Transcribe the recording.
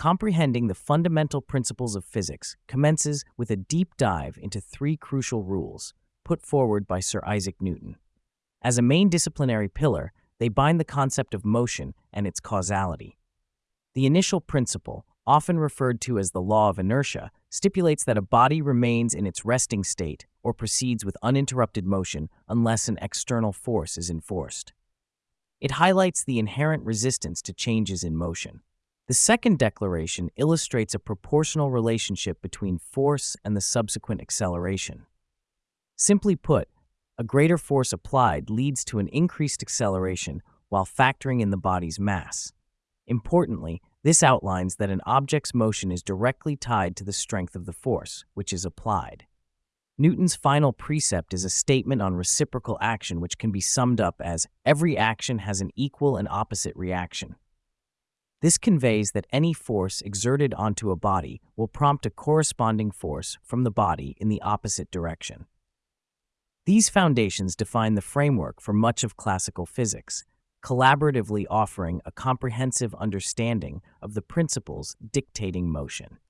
Comprehending the fundamental principles of physics commences with a deep dive into three crucial rules put forward by Sir Isaac Newton. As a main disciplinary pillar, they bind the concept of motion and its causality. The initial principle, often referred to as the law of inertia, stipulates that a body remains in its resting state or proceeds with uninterrupted motion unless an external force is enforced. It highlights the inherent resistance to changes in motion. The second declaration illustrates a proportional relationship between force and the subsequent acceleration. Simply put, a greater force applied leads to an increased acceleration while factoring in the body's mass. Importantly, this outlines that an object's motion is directly tied to the strength of the force, which is applied. Newton's final precept is a statement on reciprocal action which can be summed up as every action has an equal and opposite reaction. This conveys that any force exerted onto a body will prompt a corresponding force from the body in the opposite direction. These foundations define the framework for much of classical physics, collaboratively offering a comprehensive understanding of the principles dictating motion.